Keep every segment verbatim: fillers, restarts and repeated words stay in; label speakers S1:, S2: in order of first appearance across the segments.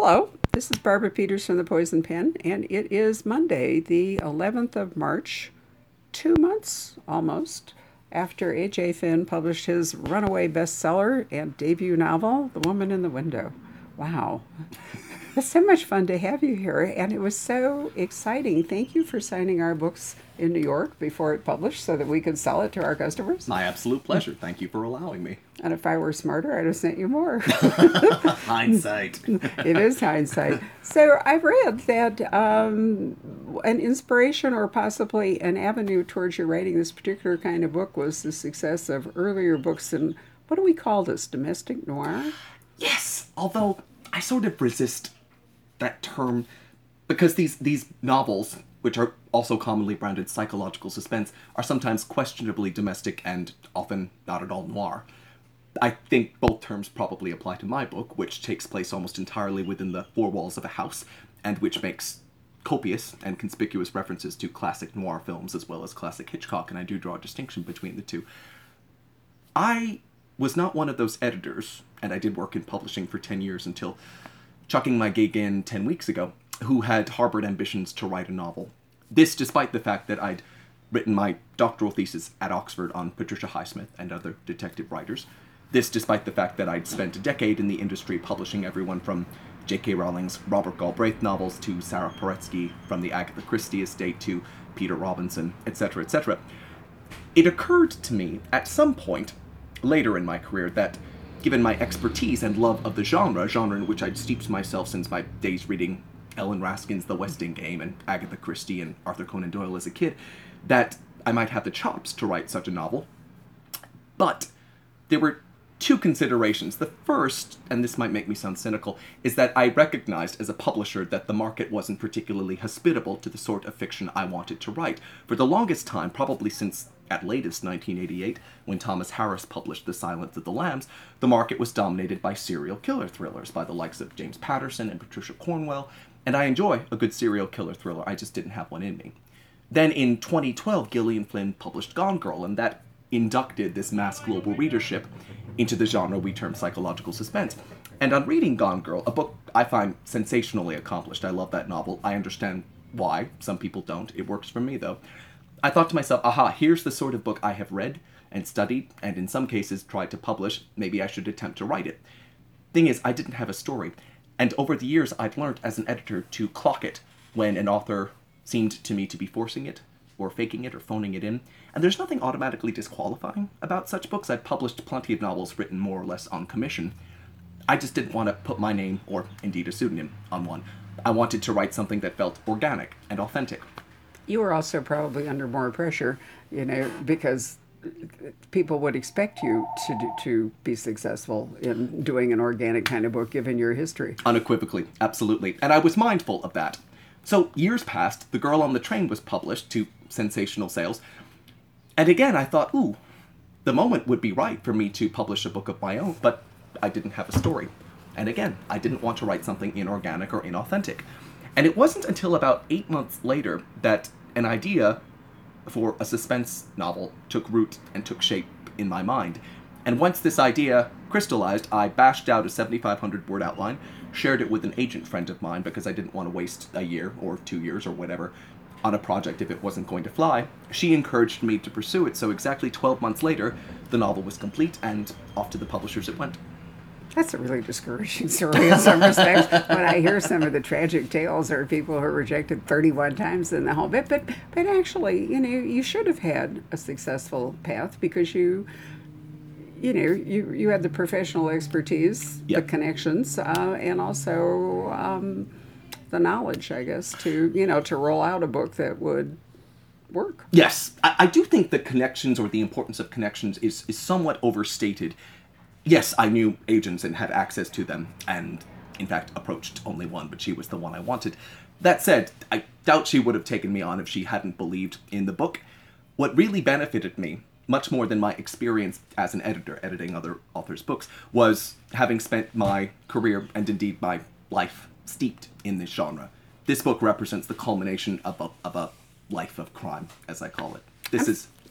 S1: Hello, this is Barbara Peters from the Poison Pen, and it is Monday, the eleventh of March, two months almost after A J. Finn published his runaway bestseller and debut novel, The Woman in the Window. Wow. It's so much fun to have you here, and it was so exciting. Thank you for signing our books in New York before it published so that we could sell it to our customers.
S2: My absolute pleasure. Thank you for allowing me.
S1: And if I were smarter, I'd have sent you more.
S2: Hindsight.
S1: It is hindsight. So I read that um, an inspiration or possibly an avenue towards your writing this particular kind of book was the success of earlier books in, what do we call this, domestic noir?
S2: Yes, although I sort of resist that term because these, these novels, which are also commonly branded psychological suspense, are sometimes questionably domestic and often not at all noir. I think both terms probably apply to my book, which takes place almost entirely within the four walls of a house, and which makes copious and conspicuous references to classic noir films as well as classic Hitchcock, and I do draw a distinction between the two. I was not one of those editors, and I did work in publishing for ten years until chucking my gig in ten weeks ago, who had harbored ambitions to write a novel. This despite the fact that I'd written my doctoral thesis at Oxford on Patricia Highsmith and other detective writers. This despite the fact that I'd spent a decade in the industry publishing everyone from J K. Rowling's Robert Galbraith novels to Sarah Paretsky from the Agatha Christie estate to Peter Robinson, et cetera, et cetera. It occurred to me at some point later in my career that given my expertise and love of the genre, genre in which I'd steeped myself since my days reading Ellen Raskin's The West End Game and Agatha Christie and Arthur Conan Doyle as a kid, that I might have the chops to write such a novel. But there were two considerations. The first, and this might make me sound cynical, is that I recognized as a publisher that the market wasn't particularly hospitable to the sort of fiction I wanted to write. For the longest time, probably since at latest nineteen eighty-eight, when Thomas Harris published The Silence of the Lambs, the market was dominated by serial killer thrillers by the likes of James Patterson and Patricia Cornwell, and I enjoy a good serial killer thriller, I just didn't have one in me. Then in twenty twelve, Gillian Flynn published Gone Girl, and that inducted this mass global readership into the genre we term psychological suspense. And on reading Gone Girl, a book I find sensationally accomplished, I love that novel, I understand why, some people don't, it works for me though, I thought to myself, aha, here's the sort of book I have read and studied, and in some cases tried to publish, maybe I should attempt to write it. Thing is, I didn't have a story, and over the years I've learned as an editor to clock it when an author seemed to me to be forcing it, or faking it, or phoning it in, and there's nothing automatically disqualifying about such books. I've published plenty of novels written more or less on commission. I just didn't want to put my name, or indeed a pseudonym, on one. I wanted to write something that felt organic and authentic.
S1: You were also probably under more pressure, you know, because people would expect you to do, to be successful in doing an organic kind of book, given your history.
S2: Unequivocally, absolutely. And I was mindful of that. So years passed, The Girl on the Train was published to sensational sales. And again, I thought, ooh, the moment would be right for me to publish a book of my own, but I didn't have a story. And again, I didn't want to write something inorganic or inauthentic. And it wasn't until about eight months later that an idea for a suspense novel took root and took shape in my mind. And once this idea crystallized, I bashed out a seventy-five hundred word outline, shared it with an agent friend of mine because I didn't want to waste a year or two years or whatever on a project if it wasn't going to fly. She encouraged me to pursue it, so exactly twelve months later, the novel was complete and off to the publishers it went.
S1: That's a really discouraging story in some respects. When I hear some of the tragic tales of people who are rejected thirty-one times in the whole bit, but but actually, you know, you should have had a successful path because you, you know, you you had the professional expertise,
S2: Yep.
S1: the connections, uh, and also um, the knowledge, I guess, to you know to roll out a book that would work.
S2: Yes, I, I do think that connections or the importance of connections is, is somewhat overstated. Yes, I knew agents and had access to them, and in fact approached only one, but she was the one I wanted. That said, I doubt she would have taken me on if she hadn't believed in the book. What really benefited me, much more than my experience as an editor editing other authors' books, was having spent my career and indeed my life steeped in this genre. This book represents the culmination of a, of a life of crime, as I call it. This
S1: I'm,
S2: is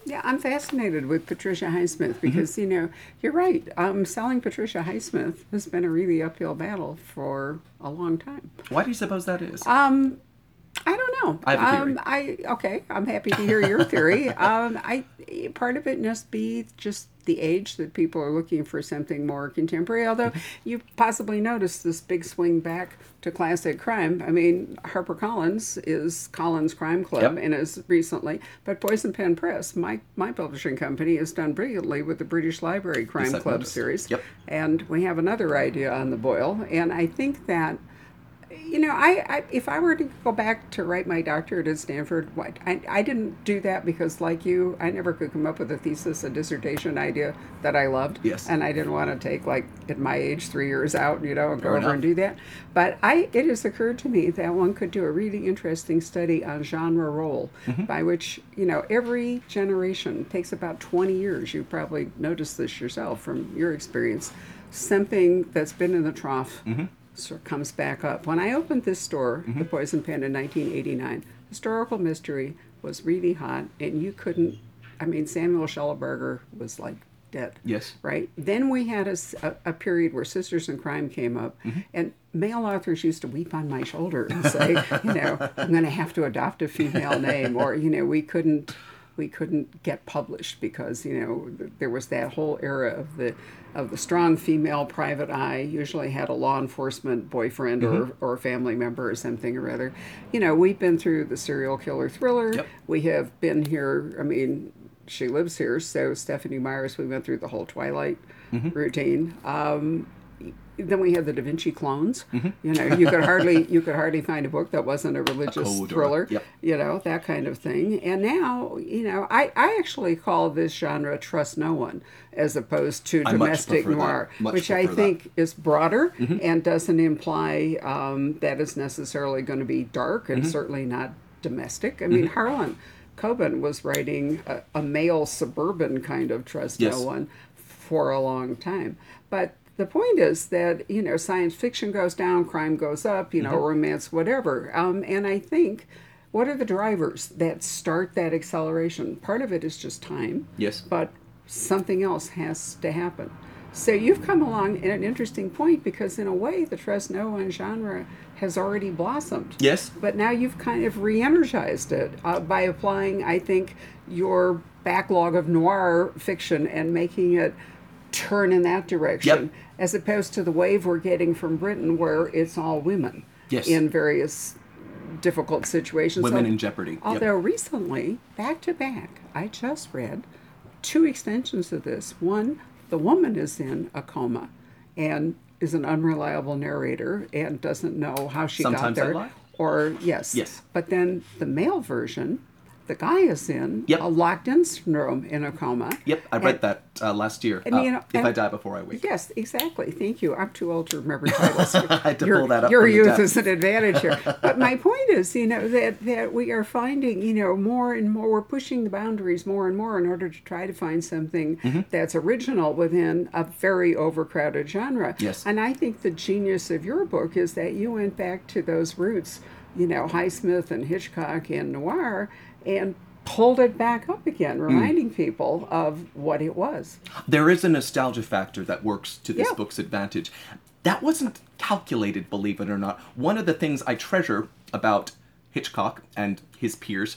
S1: Yeah, I'm fascinated with Patricia Highsmith because, you know, you're right. Um, selling Patricia Highsmith has been a really uphill battle for a long time.
S2: Why do you suppose that is?
S1: Um, I don't know.
S2: I have a theory.
S1: Um, I okay. I'm happy to hear your theory. Um, I part of it must be just the age that people are looking for something more contemporary. Although you possibly noticed this big swing back to classic crime. I mean, HarperCollins is Collins Crime Club,
S2: Yep.
S1: and is recently, but Poison Pen Press, my my publishing company, has done brilliantly with the British Library Crime
S2: Yes, I've
S1: Club
S2: noticed.
S1: series.
S2: Yep.
S1: And we have another idea on the boil, and I think that you know, I, I if I were to go back to write my doctorate at Stanford, what I, I didn't do that because, like you, I never could come up with a thesis, a dissertation idea that I loved.
S2: Yes.
S1: And I didn't want to take, like, at my age, three years out, you know, and go
S2: Fair
S1: over
S2: enough.
S1: and do that. But I it has occurred to me that one could do a really interesting study on genre role,
S2: Mm-hmm.
S1: by which, you know, every generation takes about twenty years. You probably noticed this yourself from your experience. Something that's been in the trough
S2: Mm-hmm.
S1: sort of comes back up. When I opened this store, the Poison Pen, in nineteen eighty-nine, historical mystery was really hot, and you couldn't. I mean, Samuel Schellenberger was like dead.
S2: Yes.
S1: Right. Then we had a, s- a- a period where Sisters in Crime came up, and male authors used to weep on my shoulder and say, you know, I'm going to have to adopt a female name, or you know, we couldn't. We couldn't get published because you know th- there was that whole era of the of the strong female private eye, usually had a law enforcement boyfriend or, or a family member or something or other. You know, we've been through the serial killer thriller.
S2: Yep.
S1: We have been here. I mean, she lives here, so Stephanie Myers. We went through the whole Twilight routine. Um, then we had the Da Vinci clones. You know, you could hardly you could hardly find a book that wasn't a religious
S2: code or-
S1: thriller.
S2: yep.
S1: You know, that kind of thing. And now, you know, I, I actually call this genre Trust No One as opposed to
S2: I much
S1: domestic
S2: prefer that.
S1: noir,
S2: Much
S1: which I
S2: prefer that.
S1: think is broader and doesn't imply um, that it's necessarily going to be dark and certainly not domestic. I mean, Harlan Coben was writing a, a male suburban kind of Trust
S2: Yes.
S1: No One for a long time. But the point is that, you know, science fiction goes down, crime goes up, you know, romance, whatever. Um, and I think, what are the drivers that start that acceleration? Part of it is just time.
S2: Yes.
S1: But something else has to happen. So you've come along at an interesting point because, in a way, the Trust No One genre has already blossomed.
S2: Yes.
S1: But now you've kind of re-energized it uh, by applying, I think, your backlog of noir fiction and making it turn in that direction,
S2: Yep.
S1: as opposed to the wave we're getting from Britain where it's all women
S2: Yes.
S1: in various difficult situations.
S2: Women
S1: Al-
S2: in jeopardy. Yep.
S1: Although recently, back to back, I just read two extensions of this. One, the woman is in a coma and is an unreliable narrator and doesn't know how she
S2: Sometimes
S1: got
S2: I
S1: there.
S2: lie.
S1: Or, yes.
S2: Yes.
S1: But then the male version, the guy is in
S2: Yep.
S1: a locked-in syndrome in a coma.
S2: Yep, I read that uh, last year.
S1: and,
S2: uh,
S1: you know,
S2: if
S1: and-
S2: I die before I wake.
S1: Yes, exactly. Thank you. I'm too old to remember titles.
S2: I had to
S1: your,
S2: pull that up
S1: Your
S2: from the
S1: youth
S2: depths.
S1: is an advantage here. But my point is, you know, that, that we are finding, you know, more and more, we're pushing the boundaries more and more in order to try to find something
S2: Mm-hmm.
S1: that's original within a very overcrowded genre.
S2: Yes.
S1: And I think the genius of your book is that you went back to those roots, you know, Highsmith and Hitchcock and noir, and pulled it back up again,
S2: Mm.
S1: reminding people of what it was.
S2: There is a nostalgia factor that works to this
S1: Yeah.
S2: book's advantage. That wasn't calculated, believe it or not. One of the things I treasure about Hitchcock and his peers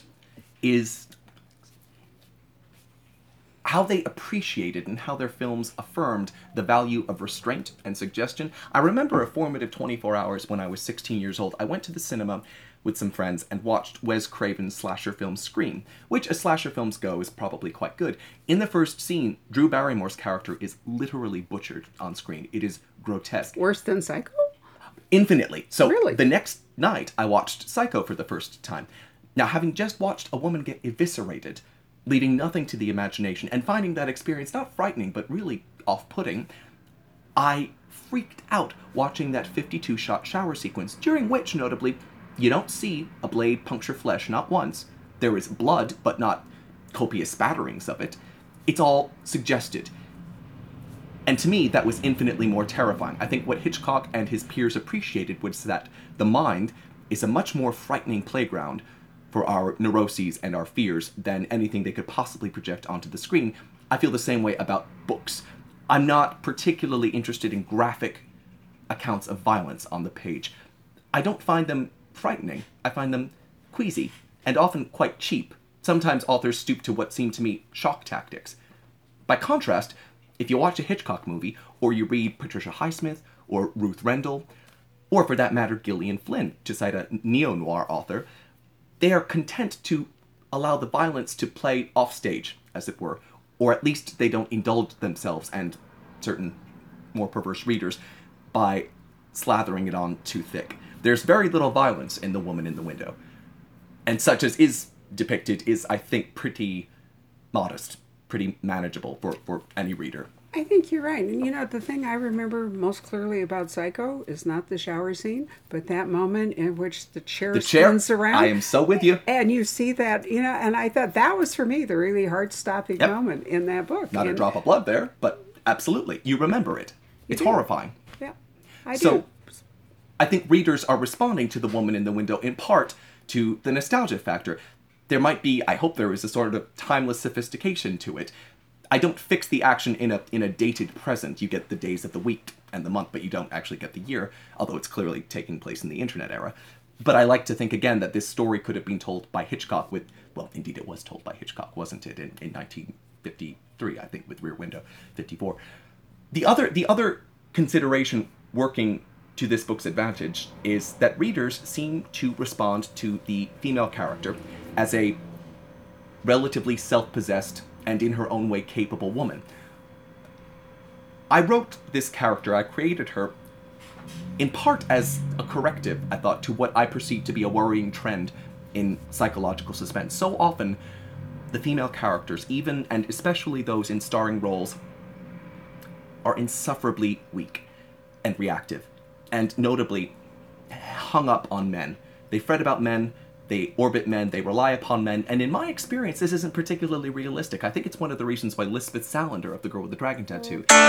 S2: is how they appreciated and how their films affirmed the value of restraint and suggestion. I remember a formative twenty-four hours when I was sixteen years old. I went to the cinema with some friends and watched Wes Craven's slasher film Scream, which, as slasher films go, is probably quite good. In the first scene, Drew Barrymore's character is literally butchered on screen. It is grotesque.
S1: Worse than Psycho?
S2: Infinitely. So
S1: Really?
S2: the next night, I watched Psycho for the first time. Now, having just watched a woman get eviscerated, leaving nothing to the imagination, and finding that experience not frightening, but really off-putting, I freaked out watching that fifty-two shot shower sequence, during which, notably, you don't see a blade puncture flesh, not once. There is blood, but not copious spatterings of it. It's all suggested. And to me, that was infinitely more terrifying. I think what Hitchcock and his peers appreciated was that the mind is a much more frightening playground for our neuroses and our fears than anything they could possibly project onto the screen. I feel the same way about books. I'm not particularly interested in graphic accounts of violence on the page. I don't find them frightening. I find them queasy and often quite cheap. Sometimes authors stoop to what seem to me shock tactics. By contrast, if you watch a Hitchcock movie, or you read Patricia Highsmith, or Ruth Rendell, or for that matter Gillian Flynn, to cite a neo-noir author, they are content to allow the violence to play offstage, as it were, or at least they don't indulge themselves and certain more perverse readers by slathering it on too thick. There's very little violence in The Woman in the Window, and such as is depicted is, I think, pretty modest, pretty manageable for, for any reader.
S1: I think you're right. And you know, the thing I remember most clearly about Psycho is not the shower scene, but that moment in which the chair
S2: The chair,
S1: spins around.
S2: I am so with you.
S1: And you see that, you know, and I thought that was for me the really heart-stopping
S2: Yep.
S1: moment in that book.
S2: Not a
S1: And-
S2: drop of blood there, but absolutely. You remember it. It's
S1: do.
S2: horrifying.
S1: Yeah, I
S2: So,
S1: do.
S2: I think readers are responding to The Woman in the Window in part to the nostalgia factor. There might be, I hope there is a sort of timeless sophistication to it. I don't fix the action in a in a dated present. You get the days of the week and the month, but you don't actually get the year, although it's clearly taking place in the internet era. But I like to think, again, that this story could have been told by Hitchcock with, well, indeed it was told by Hitchcock, wasn't it, in, in nineteen fifty-three, I think, with Rear Window, fifty-four. The other, the other consideration working to this book's advantage is that readers seem to respond to the female character as a relatively self-possessed and in her own way capable woman. I wrote this character, I created her, in part as a corrective, I thought, to what I perceived to be a worrying trend in psychological suspense. So often, the female characters, even and especially those in starring roles, are insufferably weak and reactive, and notably hung up on men. They fret about men, they orbit men, they rely upon men, and in my experience, this isn't particularly realistic. I think it's one of the reasons why Lisbeth Salander of The Girl with the Dragon Tattoo, they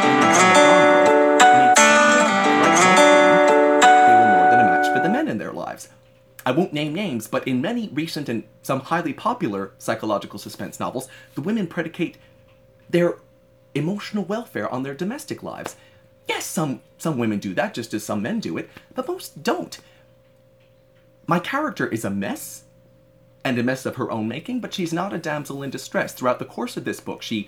S2: were more than a match for the men in their lives. I won't name names, but in many recent and some highly popular psychological suspense novels, the women predicate their emotional welfare on their domestic lives. Yes, some, some women do that, just as some men do it, but most don't. My character is a mess, and a mess of her own making, but she's not a damsel in distress. Throughout the course of this book, she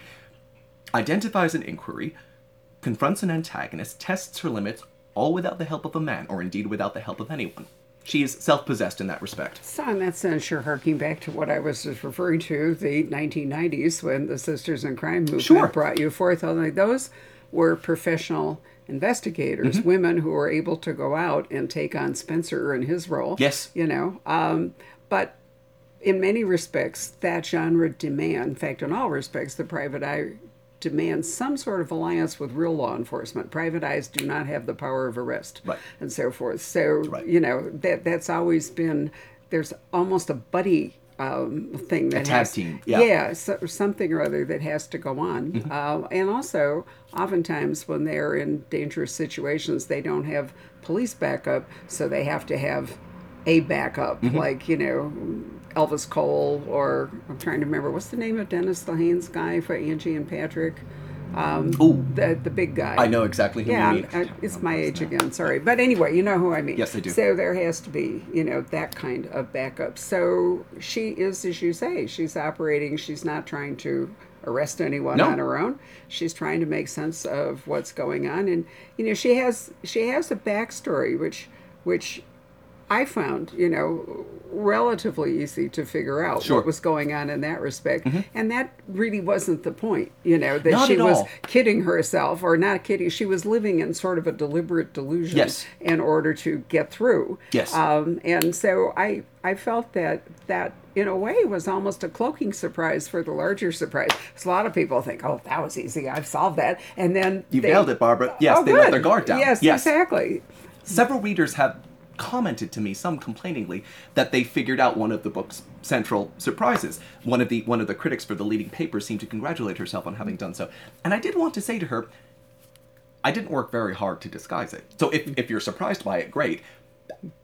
S2: identifies an inquiry, confronts an antagonist, tests her limits, all without the help of a man, or indeed without the help of anyone. She is self-possessed in that respect.
S1: So in that sense, you're harking back to what I was just referring to, the nineteen nineties, when the Sisters in Crime movement
S2: Sure.
S1: brought you forth. Although those were professional investigators,
S2: Mm-hmm.
S1: women who were able to go out and take on Spencer in his role.
S2: Yes.
S1: You know, um, but in many respects, that genre demand, in fact, in all respects, the private eye demands some sort of alliance with real law enforcement. Private eyes do not have the power of arrest,
S2: Right.
S1: and so forth. So,
S2: Right.
S1: you know, that that's always been, there's almost a buddy um, thing that
S2: A tag
S1: has,
S2: team, yeah.
S1: yeah, so, something or other that has to go on.
S2: Mm-hmm.
S1: Uh, and also, oftentimes when they're in dangerous situations, they don't have police backup, so they have to have a backup,
S2: Mm-hmm.
S1: like, you know, Elvis Cole, or I'm trying to remember, what's the name of Dennis Lehane's guy for Angie and Patrick? Um,
S2: Ooh.
S1: the, the big guy.
S2: I know exactly who
S1: Yeah,
S2: you mean.
S1: I'm- I- it's my age again, sorry. But anyway, you know who I mean.
S2: Yes, I do.
S1: So there has to be, you know, that kind of backup. So she is, as you say, she's operating, she's not trying to arrest anyone
S2: No.
S1: on her own. She's trying to make sense of what's going on. And, you know, she has she has a backstory, which which I found, you know, relatively easy to figure out
S2: Sure.
S1: what was going on in that respect. And that really wasn't the point, you know, that
S2: Not
S1: she
S2: at
S1: was
S2: all.
S1: kidding herself, or not kidding. She was living in sort of a deliberate delusion
S2: Yes.
S1: in order to get through.
S2: Yes.
S1: Um, and so I, I felt that that in a way was almost a cloaking surprise for the larger surprise. 'Cause a lot of people think, oh, that was easy. I've solved that. And then
S2: You
S1: they,
S2: nailed it, Barbara. Yes,
S1: oh,
S2: they let
S1: good.
S2: their guard down.
S1: Yes,
S2: Yes.
S1: exactly.
S2: Several readers have commented to me, some complainingly, that they figured out one of the book's central surprises. One of the one of the critics for the leading paper seemed to congratulate herself on having done so. And I did want to say to her, I didn't work very hard to disguise it. So if, if you're surprised by it, great.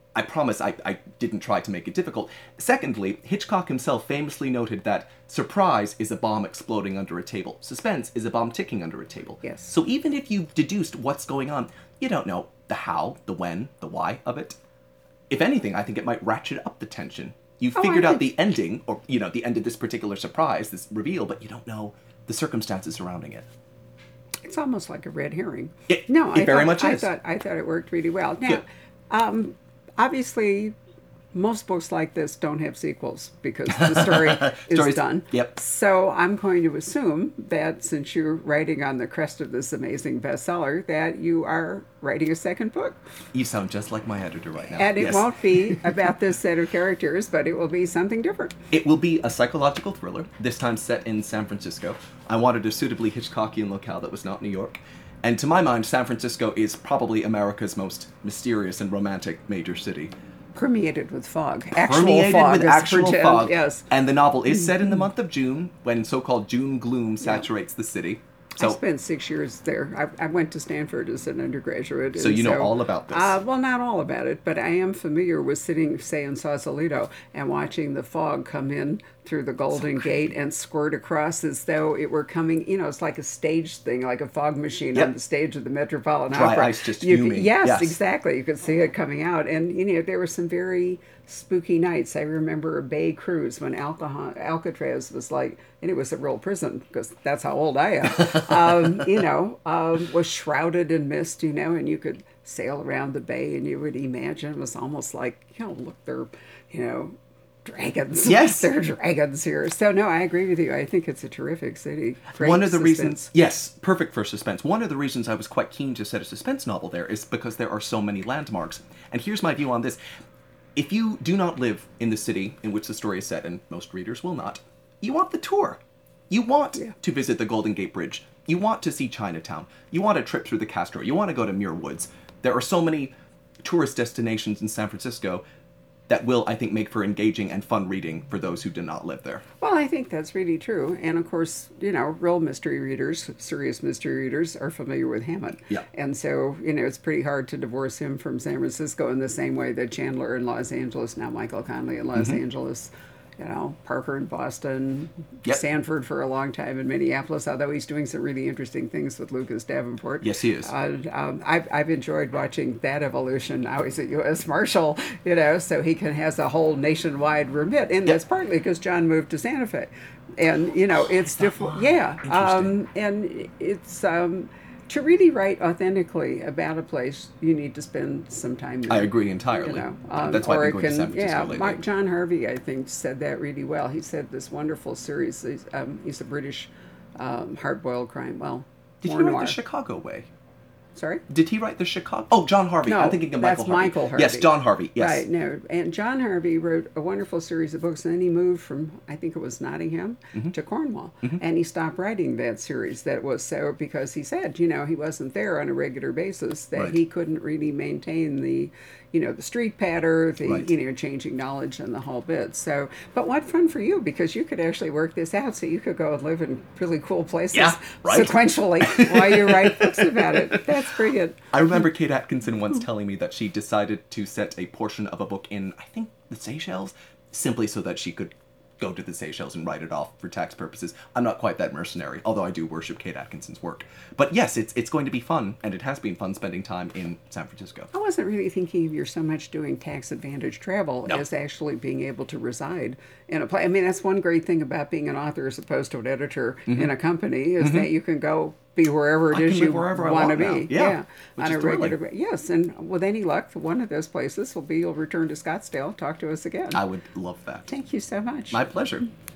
S2: I promise I, I didn't try to make it difficult. Secondly, Hitchcock himself famously noted that surprise is a bomb exploding under a table. Suspense is a bomb ticking under a table.
S1: Yes.
S2: So even if you've deduced what's going on, you don't know the how, the when, the why of it. If anything, I think it might ratchet up the tension. You've
S1: Oh, I
S2: figured out
S1: think-
S2: the ending, or, you know, the end of this particular surprise, this reveal, but you don't know the circumstances surrounding it.
S1: It's almost like a red herring.
S2: It-
S1: no,
S2: it
S1: I
S2: very
S1: thought,
S2: much
S1: I
S2: is.
S1: thought I thought it worked really well. Now,
S2: Good.
S1: um, obviously, most books like this don't have sequels because the story is
S2: Story's-
S1: done.
S2: yep.
S1: So I'm going to assume that since you're writing on the crest of this amazing bestseller, that you are writing a second book.
S2: You sound just like my editor right now.
S1: And it
S2: Yes.
S1: won't be about this set of characters, but it will be something different.
S2: It will be a psychological thriller, this time set in San Francisco. I wanted a suitably Hitchcockian locale that was not New York. And to my mind, San Francisco is probably America's most mysterious and romantic major city.
S1: Permeated with fog. Actual
S2: Permeated
S1: fog.
S2: with
S1: let's
S2: actual
S1: pretend,
S2: fog.
S1: Yes.
S2: And the novel is set in the month of June, when so-called June gloom saturates the city.
S1: I
S2: So,
S1: spent six years there. I, I went to Stanford as an undergraduate.
S2: So
S1: and
S2: you know all about this.
S1: Uh, well, not all about it, but I am familiar with sitting, say, in Sausalito and watching the fog come in through the Golden Gate and squirt across as though it were coming, you know, it's like a stage thing, like a fog machine
S2: Yep.
S1: on the stage of the Metropolitan
S2: Dry
S1: Opera.
S2: ice just
S1: You could-
S2: fuming.
S1: Yes,
S2: Yes.
S1: exactly. You could see it coming out. And, you know, there were some very spooky nights. I remember a bay cruise when Alcohol, Alcatraz was like, and it was a real prison because that's how old I am, um, you know, um, was shrouded in mist, you know, and you could sail around the bay and you would imagine it was almost like, you know, look, they're, you know, dragons.
S2: Yes.
S1: They're dragons here. So, no, I agree with you. I think it's a terrific city. Great
S2: one of the
S1: suspense.
S2: reasons, yes, perfect for suspense. One of the reasons I was quite keen to set a suspense novel there is because there are so many landmarks. And here's my view on this. If you do not live in the city in which the story is set, and most readers will not, you want the tour. You want
S1: Yeah.
S2: to visit the Golden Gate Bridge. You want to see Chinatown. You want a trip through the Castro. You want to go to Muir Woods. There are so many tourist destinations in San Francisco that will, I think, make for engaging and fun reading for those who do not live there.
S1: Well, I think that's really true. And of course, you know, real mystery readers, serious mystery readers are familiar with Hammett.
S2: Yeah.
S1: And so, you know, it's pretty hard to divorce him from San Francisco in the same way that Chandler in Los Angeles, now Michael Connelly in Los Angeles, you know, Parker in Boston,
S2: Yep.
S1: Sanford for a long time in Minneapolis, although he's doing some really interesting things with Lucas Davenport.
S2: Yes, he is.
S1: Uh, um, I've, I've enjoyed watching that evolution. Now he's a U S Marshal, you know, so he can has a whole nationwide remit. And that's partly because John moved to Santa Fe. And, you know, it's different. Yeah. Um, and it's, um, to really write authentically about a place, you need to spend some time there.
S2: I agree entirely.
S1: You know, um,
S2: That's why
S1: or
S2: I've
S1: it
S2: been going to San
S1: can-
S2: Francisco
S1: yeah,
S2: lately.
S1: Mark, John Harvey, I think, said that really well. He said this wonderful series. He's, um, he's a British um, hard-boiled crime. Well,
S2: Did
S1: more
S2: he write
S1: noir.
S2: The Chicago Way?
S1: Sorry.
S2: Did he write the Chicago? Oh, John Harvey.
S1: No,
S2: I'm thinking of Michael
S1: that's
S2: Harvey.
S1: Michael Harvey.
S2: Yes, John Harvey. Yes.
S1: Right, no. And John Harvey wrote a wonderful series of books, and then he moved from, I think it was Nottingham,
S2: Mm-hmm.
S1: to Cornwall. And he stopped writing that series. That was so because he said, you know, he wasn't there on a regular basis, that
S2: Right.
S1: he couldn't really maintain the, you know, the street patter, the,
S2: Right.
S1: you know, changing knowledge and the whole bit. So, but what fun for you, because you could actually work this out so you could go and live in really cool places
S2: Yeah, right.
S1: sequentially while you write books about it. That's brilliant.
S2: I remember Kate Atkinson once telling me that she decided to set a portion of a book in, I think, the Seychelles, simply so that she could go to the Seychelles and write it off for tax purposes. I'm not quite that mercenary, although I do worship Kate Atkinson's work. But yes, it's it's going to be fun, and it has been fun spending time in San Francisco.
S1: I wasn't really thinking of you so much doing tax advantage travel
S2: No.
S1: as actually being able to reside in a place. I mean, that's one great thing about being an author as opposed to an editor in a company is that you can go be wherever it
S2: I
S1: is
S2: can
S1: you
S2: live wherever I
S1: want to
S2: want
S1: be.
S2: now. Yeah, which
S1: on
S2: is
S1: a
S2: thrilling.
S1: regular ba- Yes, and with any luck, one of those places will be you'll return to Scottsdale, talk to us again.
S2: I would love that.
S1: Thank you so much.
S2: My pleasure.